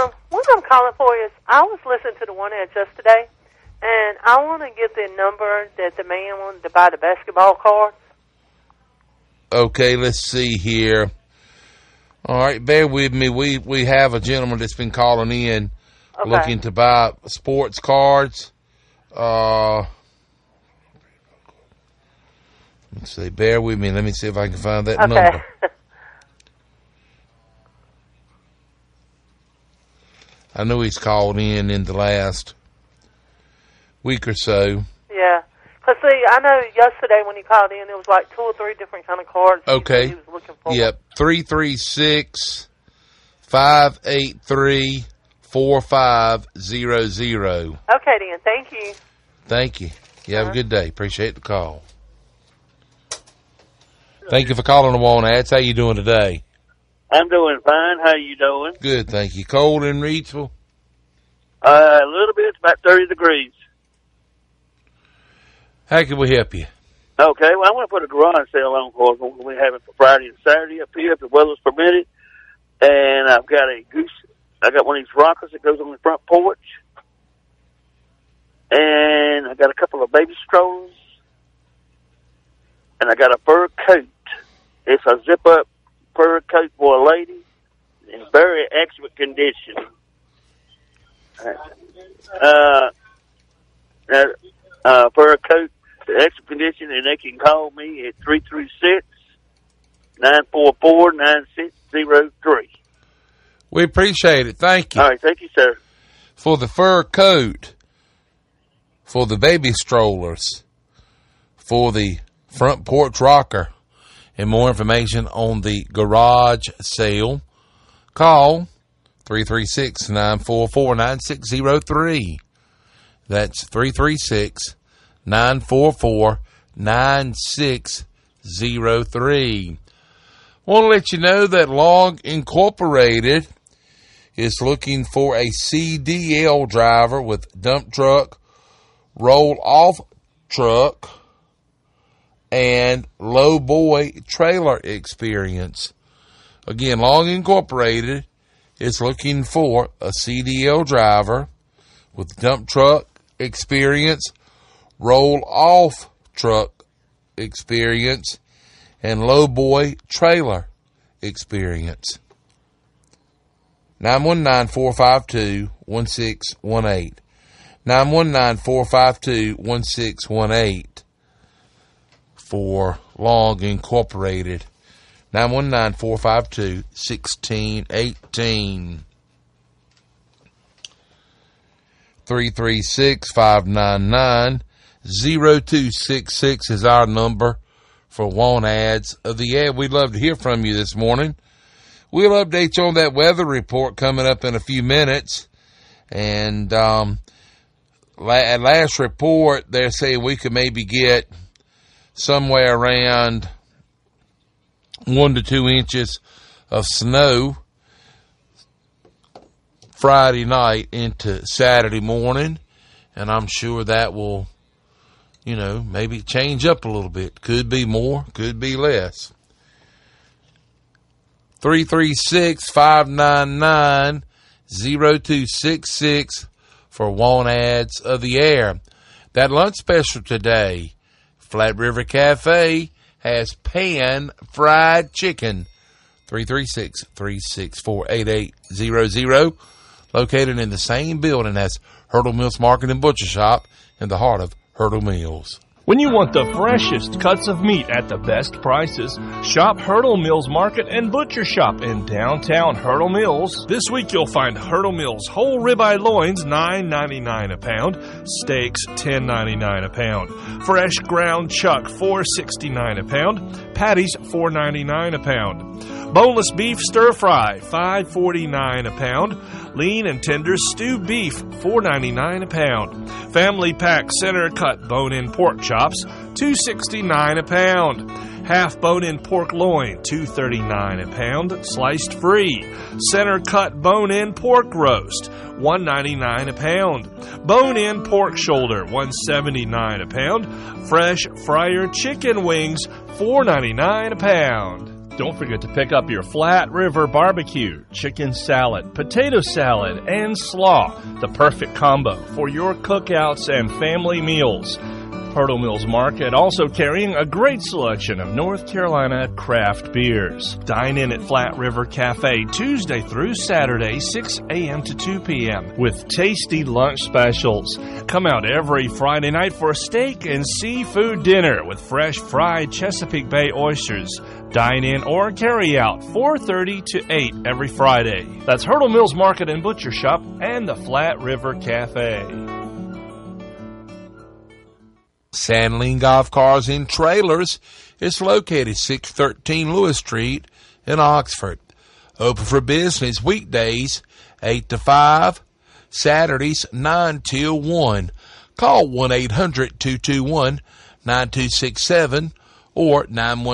What I'm calling for is I was listening to the one ad just today, and I want to get the number that the man wanted to buy the basketball cards. Okay, let's see here. All right, bear with me. We have a gentleman that's been calling in looking to buy sports cards. Let's see. Bear with me. Let me see if I can find that number. I know he's called in the last week or so. Yeah. Because, see, I know yesterday when he called in, it was like 2 or 3 different kind of cards okay. he was looking for. Yep. 336-583-4500. Okay, then. Thank you. Thank you. You have a good day. Appreciate the call. Thank you for calling the One Ads. How you doing today? I'm doing fine. How you doing? Good, thank you. Cold in Reidsville? A little bit. It's about 30 degrees. How can we help you? Okay, well, I want to put a garage sale on for us. We have it for Friday and Saturday up here if the weather's permitted. And I've got I got one of these rockers that goes on the front porch. And I got a couple of baby strollers. And I got a fur coat. It's a zip-up fur coat for a lady in very excellent condition. Fur coat, excellent condition, and they can call me at 336-944-9603. We appreciate it. Thank you. All right, thank you, sir. For the fur coat, for the baby strollers, for the front porch rocker, and more information on the garage sale, call 336-944-9603. That's 336-944-9603. Want to let you know that Log Incorporated is looking for a CDL driver with dump truck, roll-off truck, and low boy trailer experience. Again, Long Incorporated is looking for a CDL driver with dump truck experience, roll-off truck experience, and low boy trailer experience. 919-452-1618. 919-452-1618. For Long Incorporated. 919-452-1618. 336-599-0266 is our number for Want Ads of the Ad. We'd love to hear from you this morning. We'll update you on that weather report coming up in a few minutes. And at last report, they're saying we could maybe get somewhere around 1 to 2 inches of snow Friday night into Saturday morning, and I'm sure that will, maybe change up a little bit. Could be more, could be less. 336-599-0266 for Want Ads of the Air. That lunch special today, Flat River Cafe has pan-fried chicken. 336-364-8800. Located in the same building as Hurdle Mills Market and Butcher Shop in the heart of Hurdle Mills. When you want the freshest cuts of meat at the best prices, shop Hurdle Mills Market and Butcher Shop in downtown Hurdle Mills. This week you'll find Hurdle Mills whole ribeye loins $9.99 a pound, steaks $10.99 a pound, fresh ground chuck $4.69 a pound, patties $4.99 a pound, boneless beef stir fry $5.49 a pound, lean and tender stewed beef $4.99 a pound, family pack center cut bone-in pork chops $2.69 a pound, half bone-in pork loin $2.39 a pound, sliced free, center cut bone-in pork roast $1.99 a pound, bone-in pork shoulder $1.79 a pound, fresh fryer chicken wings $4.99 a pound. Don't forget to pick up your Flat River Barbecue, chicken salad, potato salad, and slaw, the perfect combo for your cookouts and family meals. Hurdle Mills Market also carrying a great selection of North Carolina craft beers. Dine in at Flat River Cafe Tuesday through Saturday, 6 a.m. to 2 p.m. with tasty lunch specials. Come out every Friday night for a steak and seafood dinner with fresh fried Chesapeake Bay oysters. Dine in or carry out 4:30 to 8 every Friday. That's Hurdle Mills Market and Butcher Shop and the Flat River Cafe. Sandling Golf Cars and Trailers is located 613 Lewis Street in Oxford. Open for business weekdays 8 to 5, Saturdays 9 till 1. Call 1-800-221-9267 or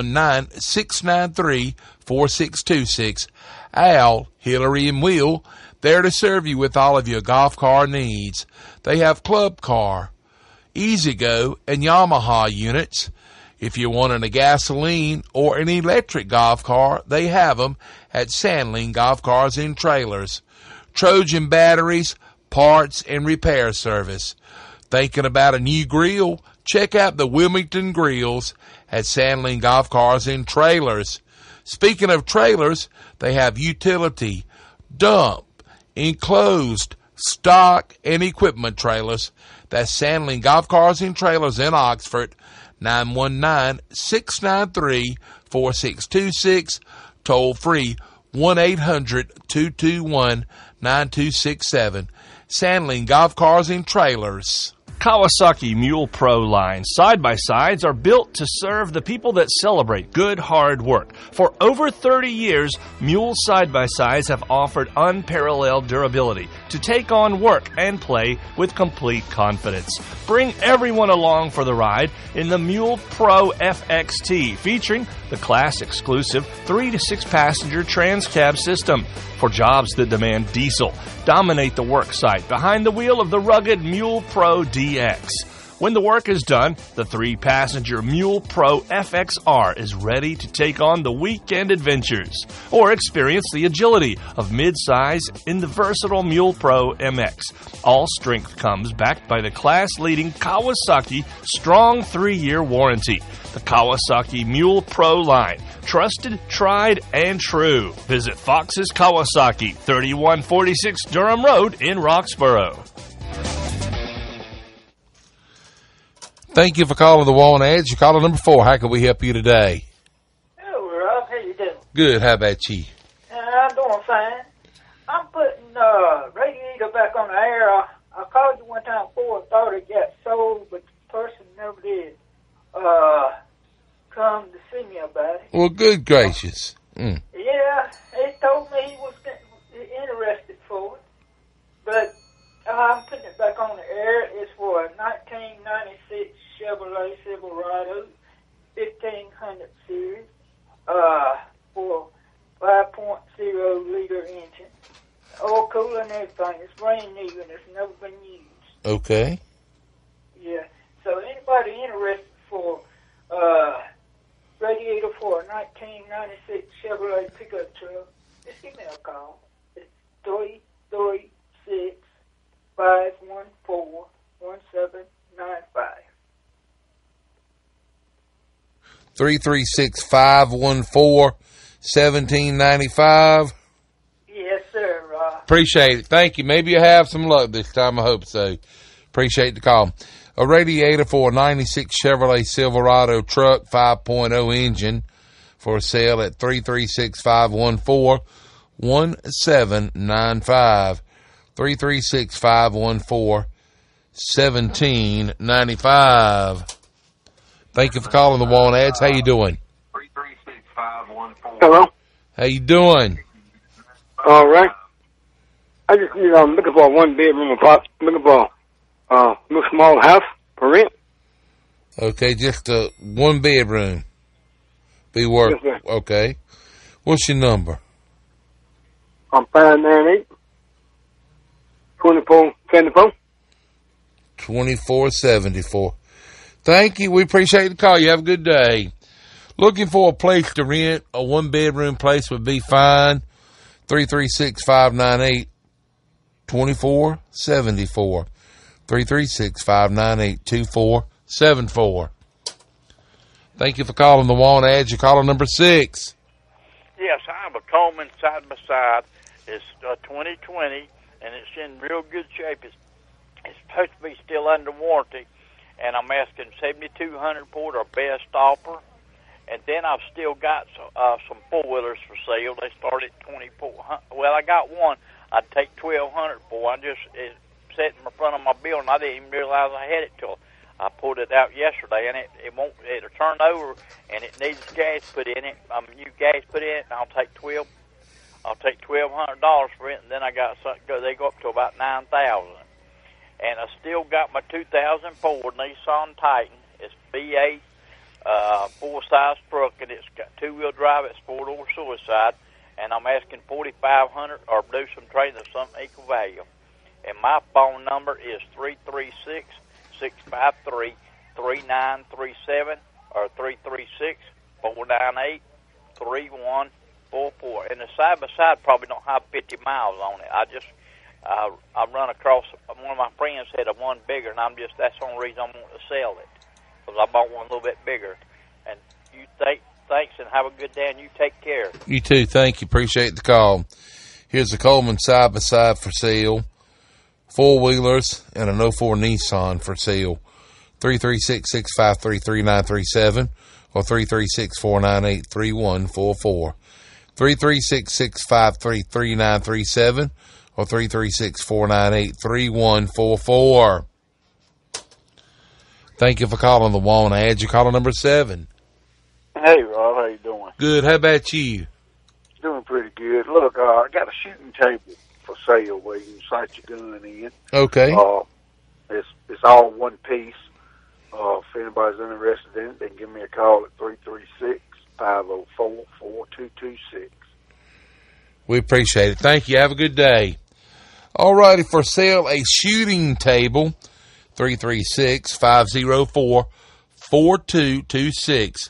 919-693-4626. Al, Hillary, and Will, there to serve you with all of your golf car needs. They have Club Car, E-Z-GO, and Yamaha units. If you're wanting a gasoline or an electric golf car, they have them at Sandling Golf Cars and Trailers. Trojan batteries, parts, and repair service. Thinking about a new grill? Check out the Wilmington Grills at Sandling Golf Cars and Trailers. Speaking of trailers, they have utility, dump, enclosed, stock, and equipment trailers. That's Sandling Golf Cars and Trailers in Oxford, 919-693-4626, toll free 1-800-221-9267. Sandling Golf Cars and Trailers. Kawasaki Mule Pro line side-by-sides are built to serve the people that celebrate good, hard work. For over 30 years, Mule side-by-sides have offered unparalleled durability to take on work and play with complete confidence. Bring everyone along for the ride in the Mule Pro FXT, featuring the class-exclusive 3 to 6 passenger trans-cab system. For jobs that demand diesel, dominate the work site behind the wheel of the rugged Mule Pro DX. When the work is done, the 3-passenger Mule Pro FXR is ready to take on the weekend adventures or experience the agility of midsize in the versatile Mule Pro MX. All strength comes backed by the class-leading Kawasaki strong 3-year warranty. The Kawasaki Mule Pro line. Trusted, tried, and true. Visit Fox's Kawasaki, 3146 Durham Road in Roxborough. Thank you for calling the Want Ads. You're caller number 4. How can we help you today? Hello, Rob. How you doing? Good. How about you? I'm doing fine. I'm putting radiator back on the air. I called you one time before. I thought it got sold, but the person never did come to see me about it. Well, good gracious. Yeah, he told me he was interested for it, but I'm putting it back on the air. It's for a 1996 Chevrolet Silverado 1500 series for 5.0 liter engine. All cooler and everything. It's brand new and it's never been used. Okay. Yeah. So anybody interested for radiator for a 1996 Chevrolet pickup truck, just give me a call. It's 336-514-1795. 336-514-1795. Yes, sir, Rob. Appreciate it. Thank you. Maybe you have some luck this time. I hope so. Appreciate the call. A radiator for a 96 Chevrolet Silverado truck, 5.0 engine, for sale at 336-514-1795. 336-514-1795. Thank you for calling the Want Ads. How you doing? 336-514. Hello. How you doing? All right. I just I'm looking for a 1-bedroom apartment. Looking for a small house for rent. Okay, just a 1-bedroom. Be worth. Yes, sir. Okay. What's your number? I'm 598-2474. 2474. Thank you. We appreciate the call. You have a good day. Looking for a place to rent? A one-bedroom place would be fine. 336-598-2474. 336-598-2474. Thank you for calling the Want Ads. You're calling number 6. Yes, I have a Coleman side-by-side. It's 2020, and it's in real good shape. It's supposed to be still under warranty, and I'm asking $7,200 for it, our best offer. And then I've still got some four-wheelers for sale. They start at $2,400. Well, I got one I'd take $1,200 for. I just sat in front of my building. I didn't even realize I had it till I pulled it out yesterday, and it'll turn over, and it needs gas put in it. New gas put in it, and I'll take $1,200 for it, and then I got they go up to about $9,000. And I still got my 2004 Nissan Titan. It's V8, full-size truck, and it's got two-wheel drive. It's four-door suicide, and I'm asking $4,500 or do some trading of some equal value. And my phone number is 336-653-3937 or 336-498-3144. And the side-by-side probably don't have 50 miles on it. I run across, one of my friends had a one bigger, and that's the only reason I want to sell it, because I bought one a little bit bigger. And you thanks, and have a good day, and you take care. You too. Thank you. Appreciate the call. Here's a Coleman side-by-side for sale. Four-wheelers and an 04 Nissan for sale. 336-653-3937 or 336-498-3144. 336-653-3937 or 336-498-3144. Thank you for calling the Want Ads. You're calling number 7. Hey, Rob. How you doing? Good. How about you? Doing pretty good. Look, I got a shooting table for sale where you can sight your gun in. Okay. It's all one piece. If anybody's interested in it, they can give me a call at 336-504-4226. We appreciate it. Thank you. Have a good day. All righty, for sale, a shooting table, 336-504-4226.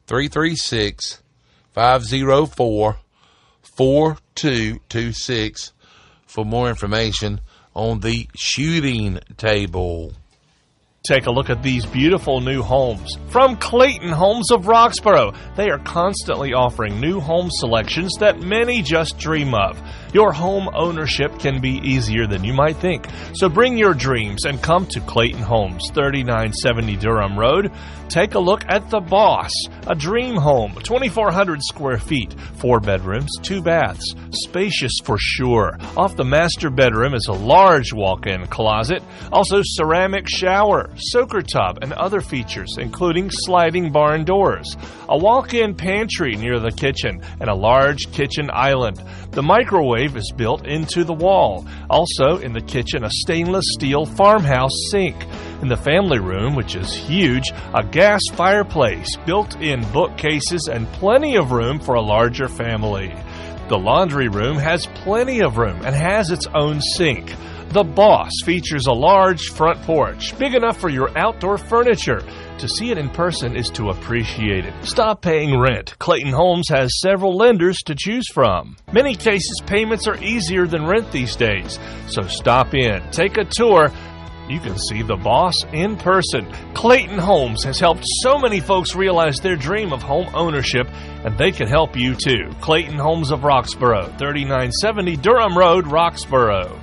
336-504-4226 for more information on the shooting table. Take a look at these beautiful new homes from Clayton Homes of Roxborough. They are constantly offering new home selections that many just dream of. Your home ownership can be easier than you might think. So bring your dreams and come to Clayton Homes, 3970 Durham Road. Take a look at The Boss, a dream home, 2,400 square feet, 4 bedrooms, 2 baths, spacious for sure. Off the master bedroom is a large walk-in closet, also ceramic shower, soaker tub, and other features, including sliding barn doors, a walk-in pantry near the kitchen, and a large kitchen island. The microwave is built into the wall. Also in the kitchen, a stainless steel farmhouse sink. In the family room, which is huge, a gas fireplace, built-in bookcases, and plenty of room for a larger family. The laundry room has plenty of room and has its own sink. The Boss features a large front porch, big enough for your outdoor furniture. To see it in person is to appreciate it. Stop paying rent. Clayton Homes has several lenders to choose from. Many cases, payments are easier than rent these days. So stop in, take a tour. You can see The Boss in person. Clayton Homes has helped so many folks realize their dream of home ownership, and they can help you too. Clayton Homes of Roxborough, 3970 Durham Road, Roxborough.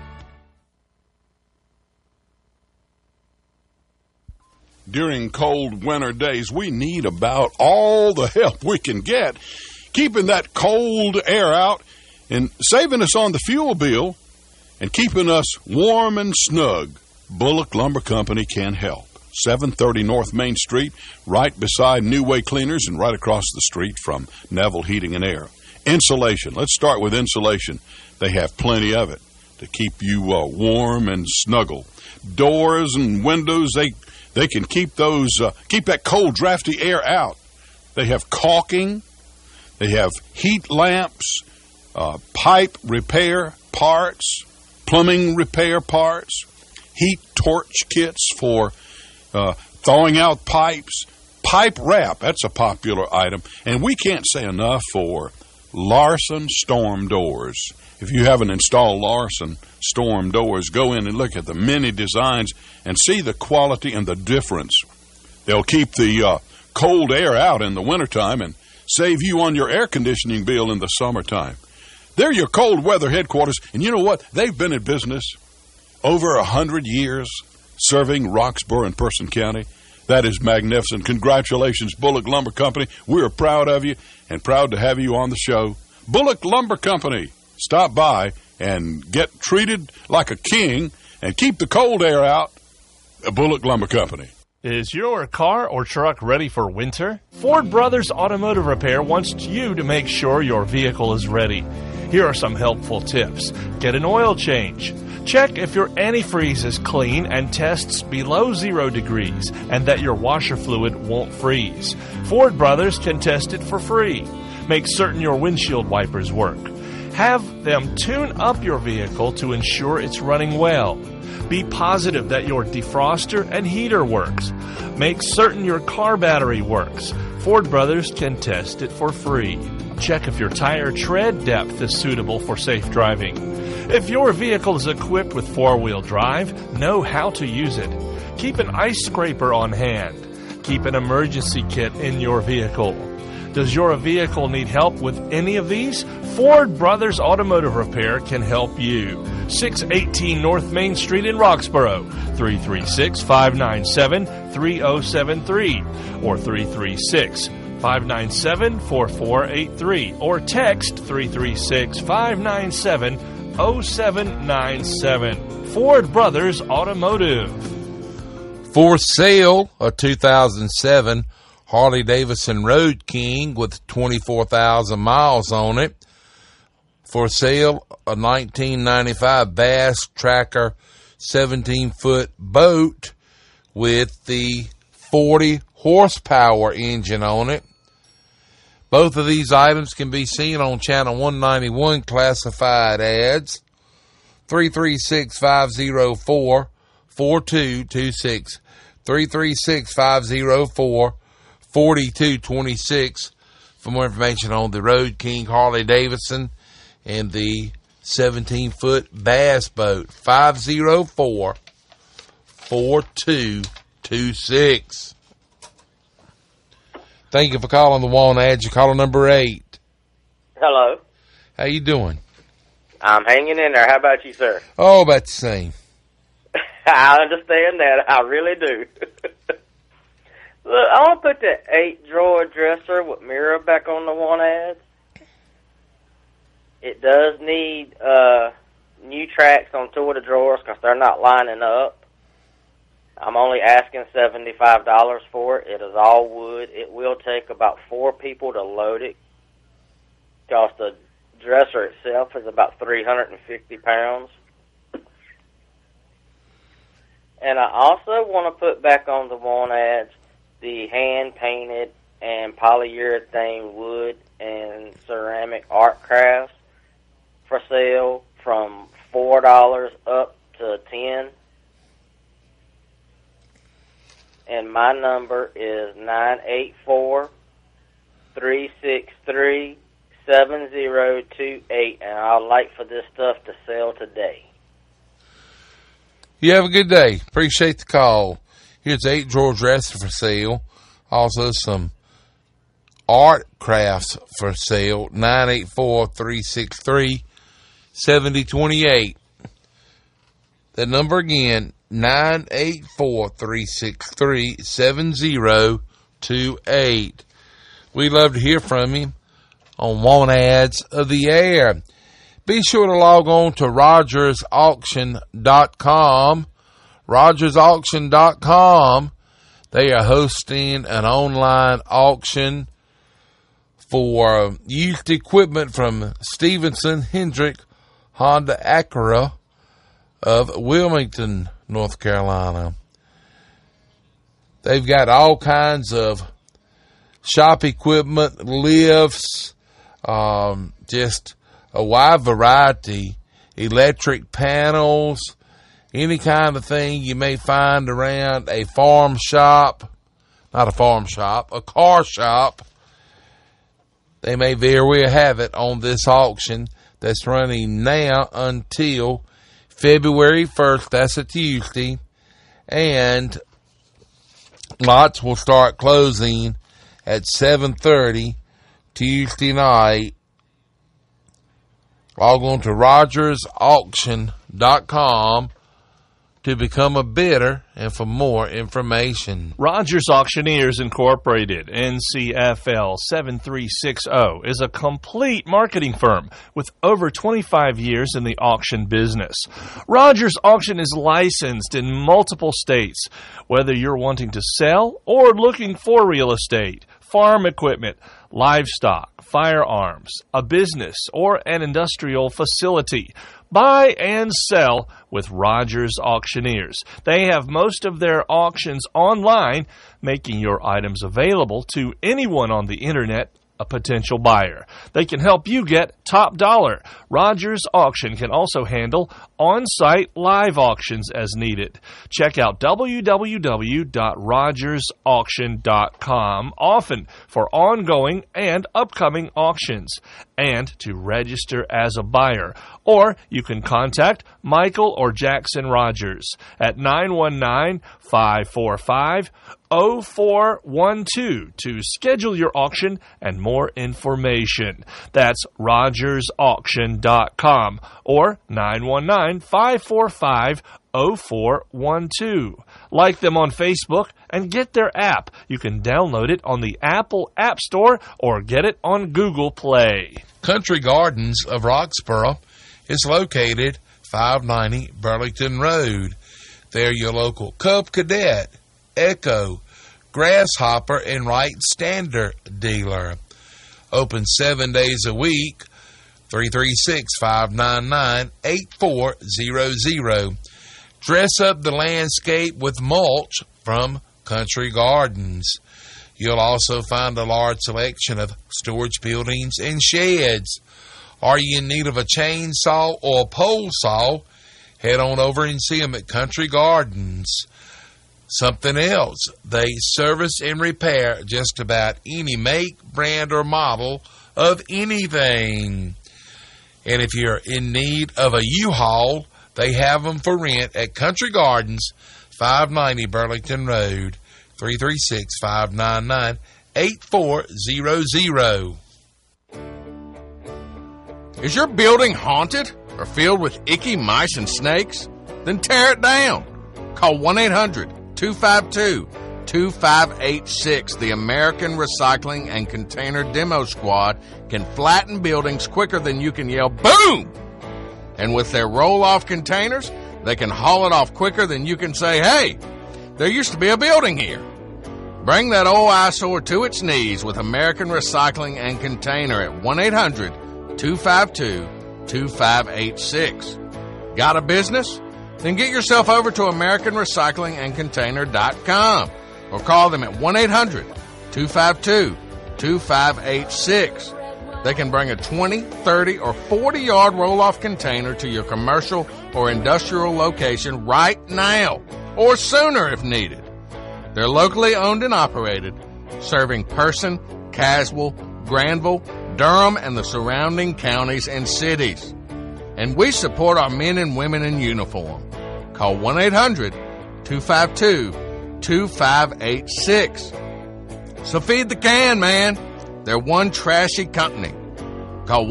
During cold winter days, we need about all the help we can get, keeping that cold air out and saving us on the fuel bill and keeping us warm and snug. Bullock Lumber Company can help. 730 North Main Street, right beside New Way Cleaners and right across the street from Neville Heating and Air. Insulation. Let's start with insulation. They have plenty of it to keep you warm and snuggle. Doors and windows, they can keep that cold, drafty air out. They have caulking. They have heat lamps, pipe repair parts, plumbing repair parts, heat torch kits for thawing out pipes, pipe wrap, that's a popular item. And we can't say enough for Larson Storm Doors. If you haven't installed Larson Storm Doors, go in and look at the many designs and see the quality and the difference. They'll keep the cold air out in the wintertime and save you on your air conditioning bill in the summertime. They're your cold weather headquarters, and you know what? They've been in business over 100 years, serving Roxborough and Person County. That is magnificent. Congratulations, Bullock Lumber Company. We're proud of you and proud to have you on the show. Bullock Lumber Company. Stop by and get treated like a king and keep the cold air out. Bullock Lumber Company. Is your car or truck ready for winter? Ford Brothers Automotive Repair wants you to make sure your vehicle is ready. Here are some helpful tips. Get an oil change. Check if your antifreeze is clean and tests below 0 degrees and that your washer fluid won't freeze. Ford Brothers can test it for free. Make certain your windshield wipers work. Have them tune up your vehicle to ensure it's running well. Be positive that your defroster and heater works. Make certain your car battery works. Ford Brothers can test it for free. Check if your tire tread depth is suitable for safe driving. If your vehicle is equipped with 4-wheel drive, know how to use it. Keep an ice scraper on hand. Keep an emergency kit in your vehicle. Does your vehicle need help with any of these? Ford Brothers Automotive Repair can help you. 618 North Main Street in Roxborough, 336-597-3073 or 336-597-4483 or text 336-597-0797. Ford Brothers Automotive. For sale, a 2007 Harley-Davidson Road King with 24,000 miles on it. For sale, a 1995 Bass Tracker 17-foot boat with the 40 horsepower engine on it. Both of these items can be seen on Channel 191 classified ads. 336-504-4226. 336-504-4226 for more information on the Road King Harley-Davidson and the 17-foot bass boat. 504-4226. Thank you for calling the One Ad. Caller number 8. Hello. How you doing? I'm hanging in there. How about you, sir? Oh, about the same. I understand that. I really do. Look, I want to put the 8-drawer dresser with mirror back on the One Ad. It does need new tracks on 2 of the drawers because they're not lining up. I'm only asking $75 for it. It is all wood. It will take about 4 people to load it because the dresser itself is about 350 pounds. And I also want to put back on the One Ads the hand-painted and polyurethane wood and ceramic art crafts for sale from $4 up to $10. And my number is 984-363-7028, and I'd like for this stuff to sell today. You have a good day. Appreciate the call. Here's 8-drawer dresser for sale. Also some art crafts for sale. 984-363-7028. The number again, 984-363-7028. We love to hear from you on One Ads of the Air. Be sure to log on to RogersAuction.com. RogersAuction.com. They are hosting an online auction for used equipment from Stevenson Hendrick Honda Acura of Wilmington, North Carolina. They've got all kinds of shop equipment, lifts, just a wide variety, electric panels, any kind of thing you may find around a farm shop. not a farm shop, a car shop. They may very well have it on this auction that's running now until February 1st. That's a Tuesday. And lots will start closing at 7:30 Tuesday night. Log on to RogersAuction.com to become a bidder and for more information. Rogers Auctioneers Incorporated, NCFL 7360, is a complete marketing firm with over 25 years in the auction business. Rogers Auction is licensed in multiple states. Whether you're wanting to sell or looking for real estate, farm equipment, livestock, firearms, a business, or an industrial facility, buy and sell with Rogers Auctioneers. They have most of their auctions online, making your items available to anyone on the internet, a potential buyer. They can help you get top dollar. Rogers Auction can also handle on-site live auctions as needed. Check out www.rogersauction.com often for ongoing and upcoming auctions and to register as a buyer. Or you can contact Michael or Jackson Rogers at 919-545-0412 to schedule your auction and more information. That's RogersAuction.com or 919-545-0412. Like them on Facebook and get their app. You can download it on the Apple App Store or get it on Google Play. Country Gardens of Roxborough is located 590 Burlington Road. They're your local Cub Cadet, Echo, Grasshopper, and Wright Standard dealer. Open 7 days a week, 336-599-8400. Dress up the landscape with mulch from Country Gardens. You'll also find a large selection of storage buildings and sheds. Are you in need of a chainsaw or a pole saw? Head on over and see them at Country Gardens. Something else, they service and repair just about any make, brand, or model of anything. And if you're in need of a U-Haul, they have them for rent at Country Gardens, 590 Burlington Road, 336-599-8400. Is your building haunted or filled with icky mice and snakes? Then tear it down. Call 1-800-252-2586. The American Recycling and Container Demo Squad can flatten buildings quicker than you can yell, boom! And with their roll-off containers, they can haul it off quicker than you can say, hey, there used to be a building here. Bring that old eyesore to its knees with American Recycling and Container at 1-800-252-2586. Got a business? Then get yourself over to AmericanRecyclingAndContainer.com or call them at 1-800-252-2586. They can bring a 20, 30, or 40-yard roll-off container to your commercial or industrial location right now, or sooner if needed. They're locally owned and operated, serving Person, Caswell, Granville, Durham, and the surrounding counties and cities. And we support our men and women in uniform. Call 1-800-252-2586. So feed the can, man. They're one trashy company. Call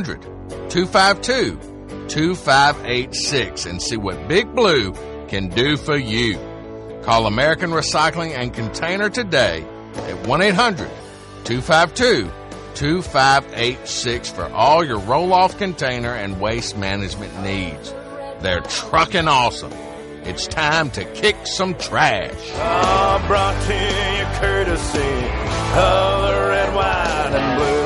1-800-252-2586 and see what Big Blue can do for you. Call American Recycling and Container today at 1-800-252-2586 for all your roll-off container and waste management needs. They're trucking awesome. It's time to kick some trash. Brought to you courtesy of the red, white, and blue.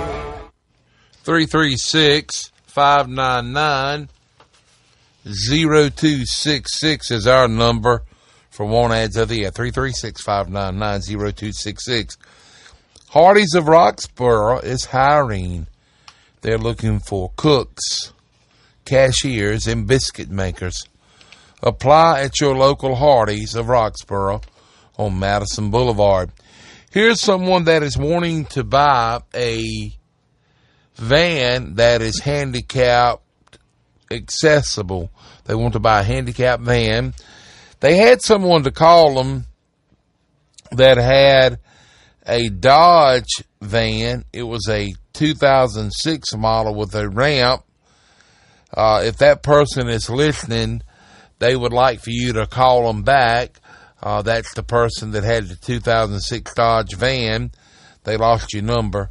336-599-0266 is our number for want ads of the year. 336-599-0266. Hardee's of Roxborough is hiring. They're looking for cooks, cashiers, and biscuit makers. Apply at your local Hardee's of Roxborough on Madison Boulevard. Here's someone that is wanting to buy a van that is handicapped accessible. They want to buy a handicapped van. They had someone to call them that had a Dodge van. It was a 2006 model with a ramp. If that person is listening, they would like for you to call them back. That's the person that had the 2006 Dodge van. They lost your number.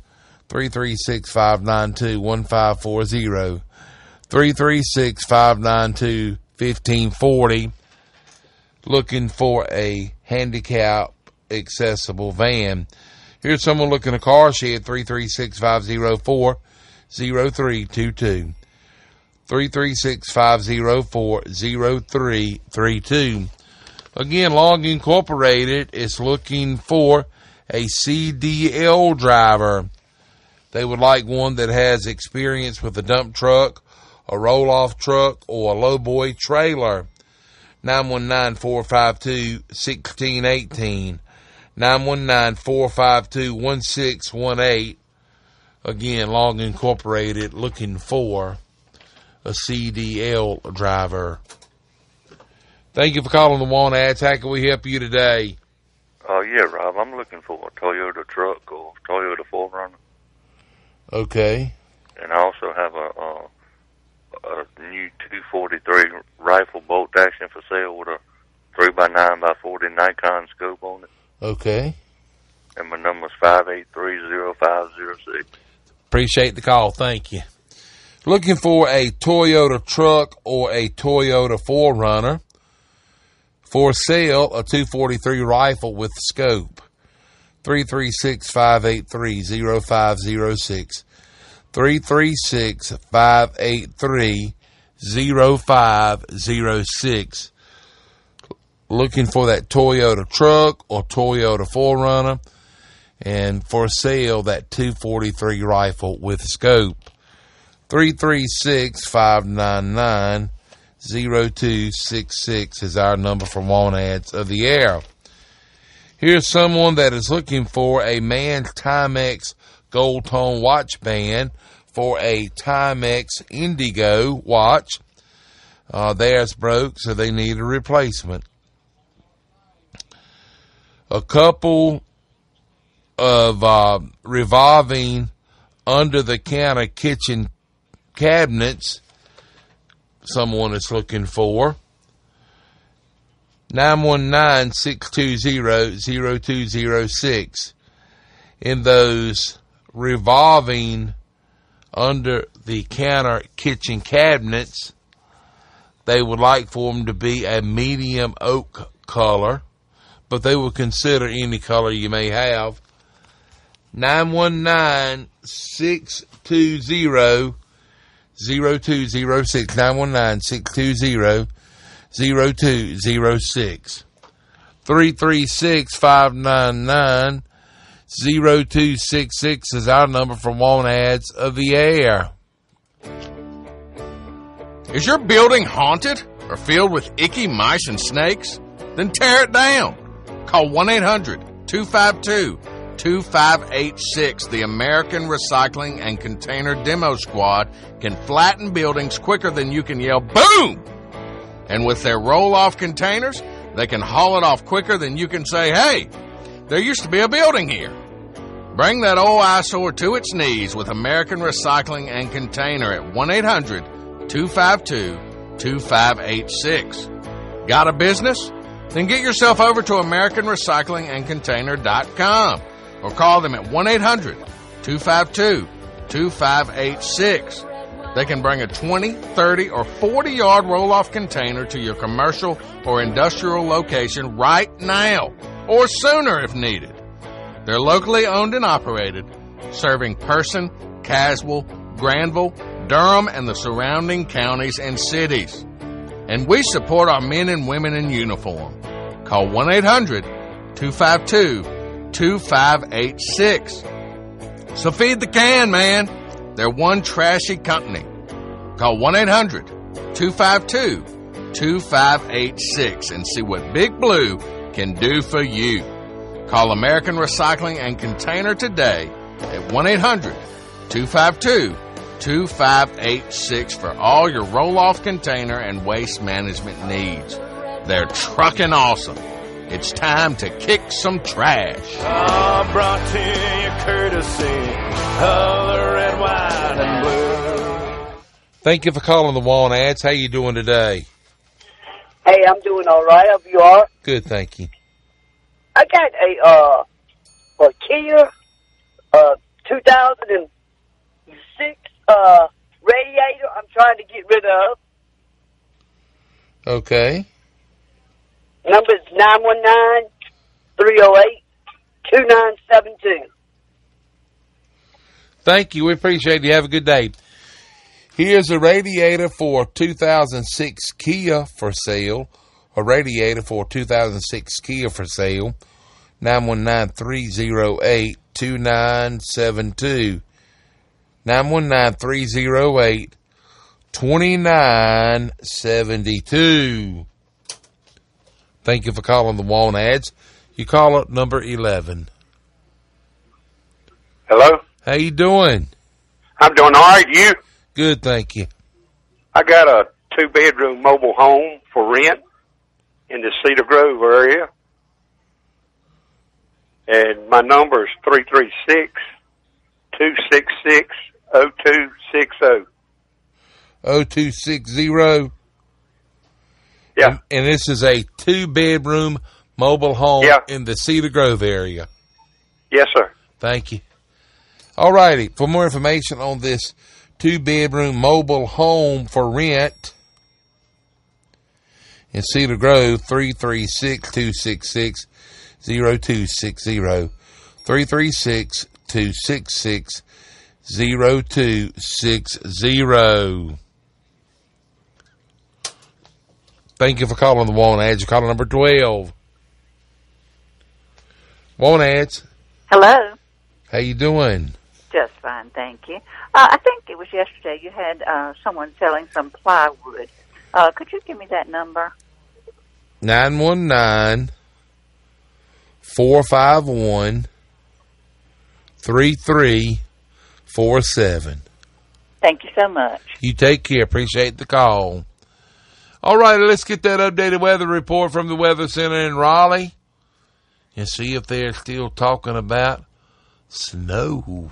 336-592-1540. 336-592-1540. Looking for a handicap accessible van. Here's someone looking at a car shed. 336-504-0322. 336-504-0332. Again, Long Incorporated is looking for a CDL driver. They would like one that has experience with a dump truck, a roll-off truck, or a lowboy trailer. 919-452-1618. 919-452-1618. Again, Long Incorporated looking for a CDL driver. Thank you for calling the Want Ads. How can we help you today? Yeah, Rob. I'm looking for a Toyota truck or Toyota 4Runner. Okay. And I also have a new 243 rifle bolt action for sale with a 3x9x40 Nikon scope on it. Okay. And my number's 583-0506. Appreciate the call. Thank you. Looking for a Toyota truck or a Toyota 4Runner. For sale, a 243 rifle with scope. 336-583-0506. 336-583-0506. Looking for that Toyota truck or Toyota 4Runner. And for sale, that 243 rifle with scope. 336-599-0266 is our number for Want Ads of the Air. Here's someone that is looking for a Man's Timex Gold Tone watch band for a Timex Indigo watch. Theirs broke, so they need a replacement. A couple of revolving under-the-counter kitchen cabinets someone is looking for. 919-620-0206. In those revolving under-the-counter kitchen cabinets, they would like for them to be a medium oak color, but they will consider any color you may have. 919-620-0206. 919-620-0206. 336-599-0266 is our number for Want Ads of the Air. Is your building haunted or filled with icky mice and snakes? Then tear it down. Call 1-800-252-2586. The American Recycling and Container Demo Squad can flatten buildings quicker than you can yell boom. And with their roll-off containers, they can haul it off quicker than you can say, hey, there used to be a building here. Bring that old eyesore to its knees with American Recycling and Container at 1-800-252-2586. Got a business? Then get yourself over to AmericanRecyclingAndContainer.com or call them at 1-800-252-2586. They can bring a 20, 30, or 40-yard roll-off container to your commercial or industrial location right now, or sooner if needed. They're locally owned and operated, serving Person, Caswell, Granville, Durham, and the surrounding counties and cities. And we support our men and women in uniform. Call 1-800-252-2586. So feed the can, man. They're one trashy company. Call 1-800-252-2586 and see what Big Blue can do for you. Call American Recycling and Container today at 1-800-252-2586 for all your roll-off container and waste management needs. They're trucking awesome. It's time to kick some trash. Brought to you courtesy of the red, white, and blue. Thank you for calling the Want Ads. How you doing today? Hey, I'm doing all right. Hope you are. Good, thank you. I got a Kia 2006 radiator I'm trying to get rid of. Okay. Number is 919-308-2972. Thank you. We appreciate you. Have a good day. Here's a radiator for 2006 Kia for sale. A radiator for 2006 Kia for sale. 919-308-2972. 919-308-2972. Thank you for calling the Want Ads. You call up number 11. Hello? How you doing? I'm doing all right. You? Good, thank you. I got a 2-bedroom mobile home for rent in the Cedar Grove area. And my number is 336-266-0260. 0260? Yeah. And this is a 2-bedroom mobile home in the Cedar Grove area. Yes, sir. Thank you. All righty. For more information on this 2-bedroom mobile home for rent in Cedar Grove, 336-266-0260. 336-266-0260. Thank you for calling the Want Ads. You're calling number 12. Want Ads. Hello. How you doing? Just fine, thank you. I think it was yesterday you had someone selling some plywood. Could you give me that number? 919-451-3347. Thank you so much. You take care. Appreciate the call. All right, let's get that updated weather report from the Weather Center in Raleigh and see if they're still talking about snow.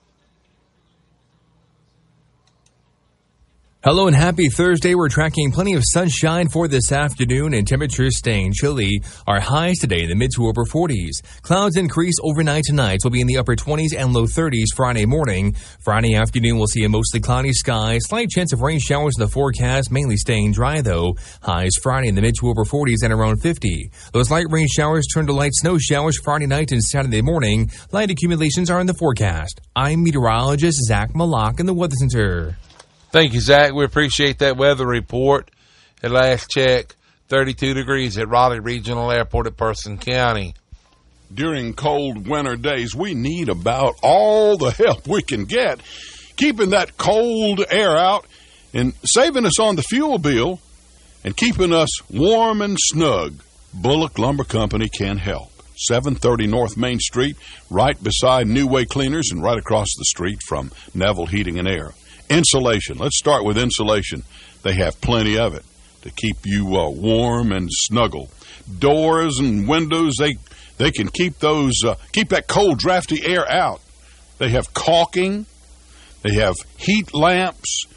Hello and happy Thursday. We're tracking plenty of sunshine for this afternoon and temperatures staying chilly. Our highs today in the mid to upper 40s. Clouds increase overnight tonight. Will be in the upper 20s and low 30s Friday morning. Friday afternoon, we'll see a mostly cloudy sky. Slight chance of rain showers in the forecast, mainly staying dry though. Highs Friday in the mid to upper 40s and around 50. Those light rain showers turn to light snow showers Friday night and Saturday morning. Light accumulations are in the forecast. I'm meteorologist Zach Malak in the Weather Center. Thank you, Zach. We appreciate that weather report. At last check, 32 degrees at Raleigh Regional Airport at Person County. During cold winter days, we need about all the help we can get, keeping that cold air out and saving us on the fuel bill and keeping us warm and snug. Bullock Lumber Company can help. 730 North Main Street, right beside New Way Cleaners and right across the street from Neville Heating and Air. Insulation. Let's start with insulation. They have plenty of it to keep you warm and snuggle. Doors and windows, they can keep those keep that cold, drafty air out. They have caulking. They have heat lamps,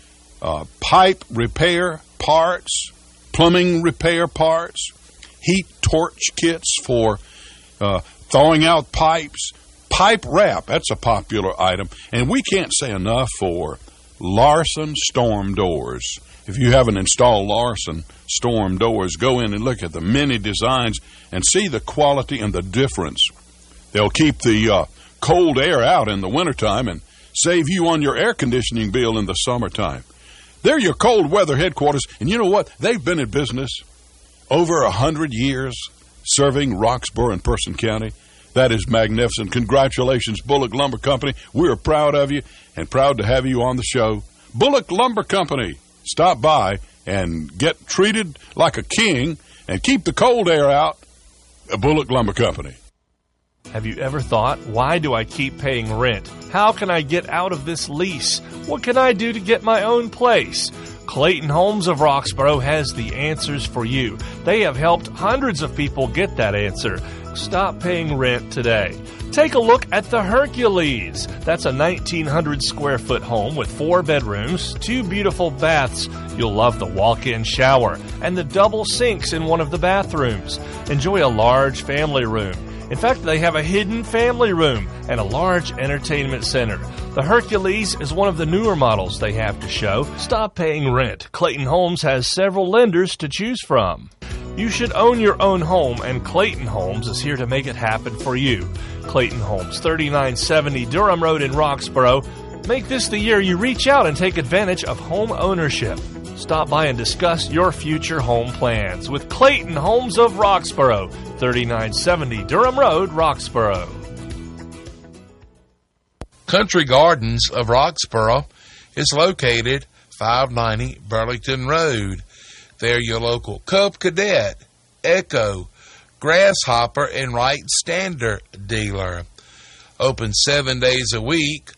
pipe repair parts, plumbing repair parts, heat torch kits for thawing out pipes, pipe wrap. That's a popular item, and we can't say enough for Larson Storm Doors. If you haven't installed Larson Storm Doors, go in and look at the many designs and see the quality and the difference. They'll keep the cold air out in the wintertime and save you on your air conditioning bill in the summertime. They're your cold weather headquarters, and you know what? They've been in business over 100 years serving Roxborough and Person County. That is magnificent. Congratulations, Bullock Lumber Company. We're proud of you and proud to have you on the show. Bullock Lumber Company. Stop by and get treated like a king and keep the cold air out Bullock Lumber Company. Have you ever thought, why do I keep paying rent? How can I get out of this lease? What can I do to get my own place? Clayton Homes of Roxborough has the answers for you. They have helped hundreds of people get that answer. Stop paying rent today. Take a look at the Hercules. That's a 1,900 square foot home with 4 bedrooms, 2 beautiful baths. You'll love the walk-in shower and the double sinks in one of the bathrooms. Enjoy a large family room. In fact, they have a hidden family room and a large entertainment center. The Hercules is one of the newer models they have to show. Stop paying rent. Clayton Homes has several lenders to choose from. You should own your own home, and Clayton Homes is here to make it happen for you. Clayton Homes, 3970 Durham Road in Roxborough. Make this the year you reach out and take advantage of home ownership. Stop by and discuss your future home plans with Clayton Homes of Roxborough, 3970 Durham Road, Roxborough. Country Gardens of Roxborough is located 590 Burlington Road. They're your local Cub Cadet, Echo, Grasshopper, and Wright Standard dealer. Open 7 days a week.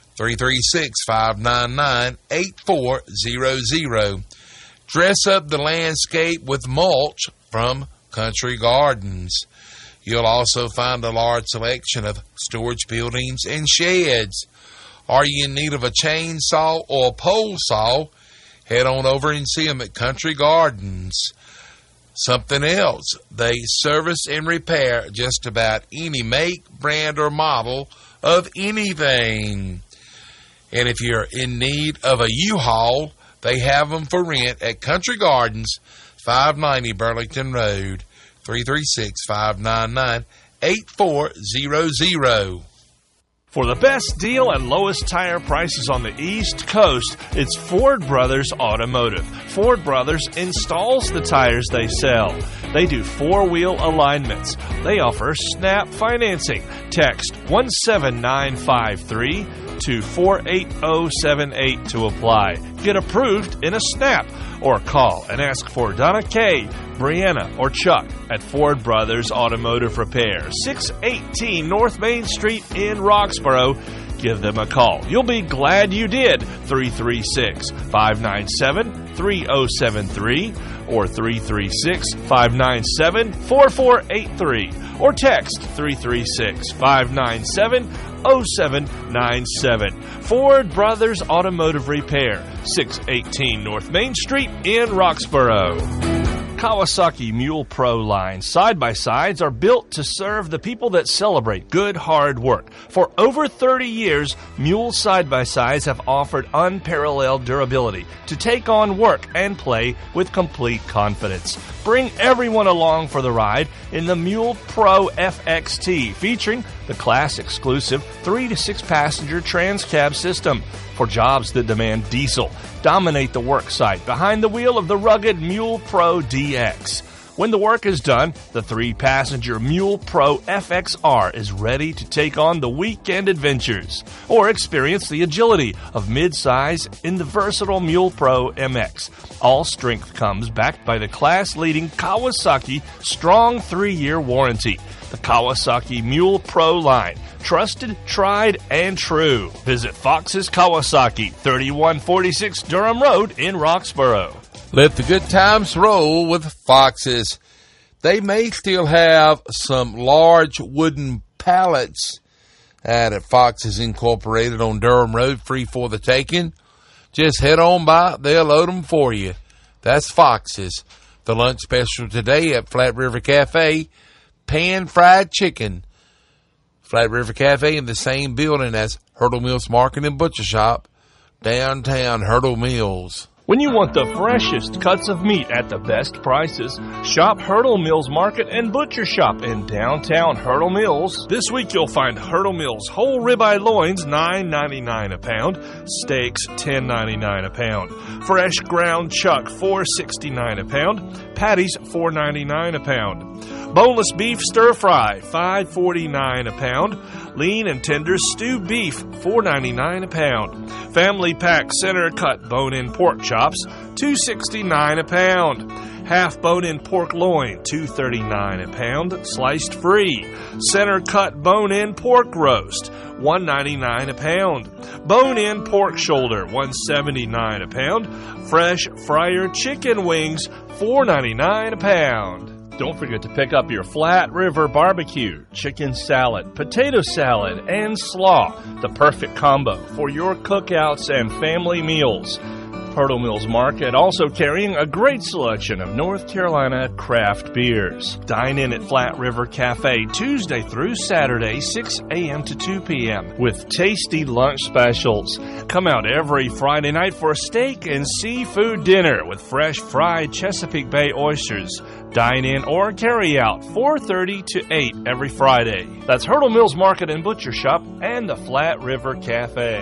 336-599-8400. Dress up the landscape with mulch from Country Gardens. You'll also find a large selection of storage buildings and sheds. Are you in need of a chainsaw or a pole saw? Head on over and see them at Country Gardens. Something else, they service and repair just about any make, brand, or model of anything. And if you're in need of a U-Haul, they have them for rent at Country Gardens, 590 Burlington Road, 336-599-8400. For the best deal and lowest tire prices on the East Coast, it's Ford Brothers Automotive. Ford Brothers installs the tires they sell. They do 4-wheel alignments. They offer SNAP financing. Text 17953 to 48078 to apply. Get approved in a snap, or call and ask for Donna Kay, Brianna, or Chuck at Ford Brothers Automotive Repair, 618 North Main Street in Roxborough. Give them a call. You'll be glad you did. 336-597-3073 or 336-597-4483 or text 336-597-0797. Ford Brothers Automotive Repair, 618 North Main Street in Roxborough. Kawasaki Mule Pro line side-by-sides are built to serve the people that celebrate good, hard work. For over 30 years, Mule side-by-sides have offered unparalleled durability to take on work and play with complete confidence. Bring everyone along for the ride in the Mule Pro FXT, featuring the class-exclusive 3 to 6 passenger trans-cab system. For jobs that demand diesel, dominate the work site behind the wheel of the rugged Mule Pro DX. When the work is done, the 3-passenger Mule Pro FXR is ready to take on the weekend adventures, or experience the agility of midsize in the versatile Mule Pro MX. All strength comes backed by the class-leading Kawasaki strong 3-year warranty. The Kawasaki Mule Pro line. Trusted, tried, and true. Visit Fox's Kawasaki, 3146 Durham Road in Roxborough. Let the good times roll with Fox's. They may still have some large wooden pallets at Fox's Incorporated on Durham Road, free for the taking. Just head on by. They'll load them for you. That's Fox's. The lunch special today at Flat River Cafe, pan-fried chicken. Flat River Cafe in the same building as Hurdle Mills Market and Butcher Shop, downtown Hurdle Mills. When you want the freshest cuts of meat at the best prices, shop Hurdle Mills Market and Butcher Shop in downtown Hurdle Mills. This week you'll find Hurdle Mills whole ribeye loins $9.99 a pound, steaks $10.99 a pound, fresh ground chuck $4.69 a pound, patties $4.99 a pound, boneless beef stir fry $5.49 a pound, lean and tender stewed beef $4.99 a pound, family pack center cut bone-in pork chops $2.69 a pound, Half bone-in pork loin, $2.39 a pound, sliced free. Center cut bone-in pork roast, $1.99 a pound. Bone-in pork shoulder, $1.79 a pound. Fresh fryer chicken wings, $4.99 a pound. Don't forget to pick up your Flat River Barbecue, chicken salad, potato salad, and slaw, the perfect combo for your cookouts and family meals. Hurdle Mills Market also carrying a great selection of North Carolina craft beers. Dine in at Flat River Cafe Tuesday through Saturday, 6 a.m. to 2 p.m. with tasty lunch specials. Come out every Friday night for a steak and seafood dinner with fresh fried Chesapeake Bay oysters. Dine in or carry out 4:30 to 8 every Friday. That's Hurdle Mills Market and Butcher Shop and the Flat River Cafe.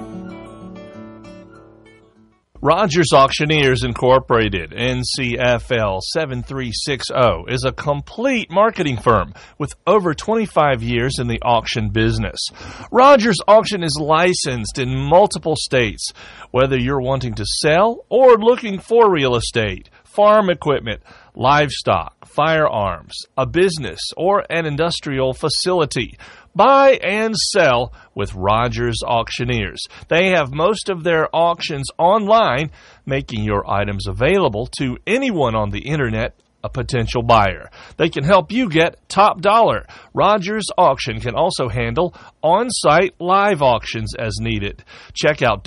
Rogers Auctioneers Incorporated, NCFL 7360, is a complete marketing firm with over 25 years in the auction business. Rogers Auction is licensed in multiple states. Whether you're wanting to sell or looking for real estate, farm equipment, livestock, firearms, a business, or an industrial facility, buy and sell with Rogers Auctioneers. They have most of their auctions online, making your items available to anyone on the internet, a potential buyer. They can help you get top dollar. Rogers Auction can also handle on-site live auctions as needed. Check out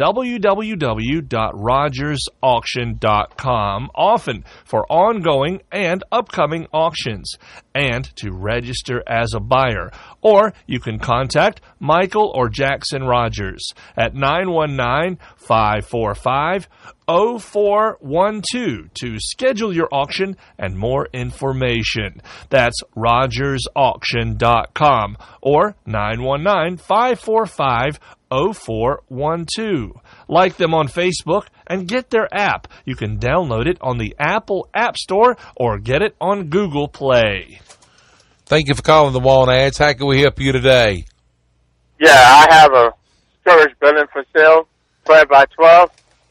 www.rogersauction.com often for ongoing and upcoming auctions and to register as a buyer. Or you can contact Michael or Jackson Rogers at 919-545-0412 to schedule your auction and more information. That's rogersauction.com or 919-545-0412. Like them on Facebook and get their app. You can download it on the Apple App Store or get it on Google Play. Thank you for calling the Want Ads. How can we help you today? Yeah, I have a storage building for sale, 12 by 12,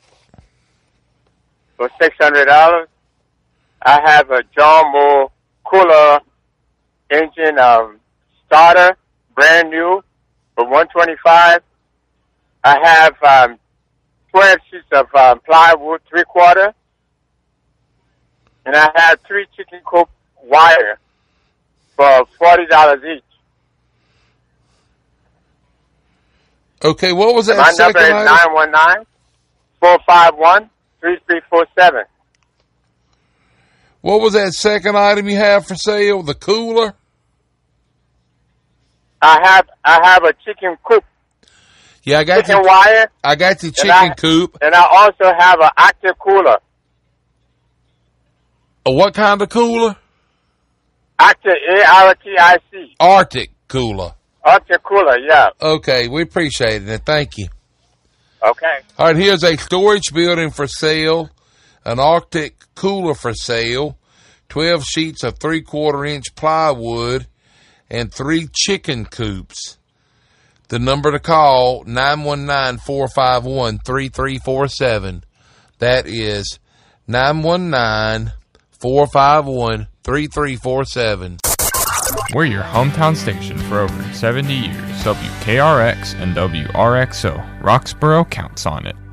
for $600. I have a John Moore cooler engine starter, brand new, for $125. I have 12 sheets of plywood, 3/4, and I have 3 chicken coop wire for $40 each. Okay, what was that My second number is 919-451-3347. What was that second item you have for sale? The cooler? I have a chicken coop. Yeah, I got chicken wire. I got the chicken coop. And I also have an active cooler. What kind of cooler? Active, A-R-T-I-C. Arctic cooler. Arctic cooler, yeah. Okay, we appreciate it, and thank you. Okay. All right, here's a storage building for sale, an Arctic cooler for sale, 12 sheets of 3/4-inch plywood, and 3 chicken coops. The number to call, 919-451-3347. That is 919-451-3347. We're your hometown station for over 70 years. WKRX and WRXO. Roxborough counts on it.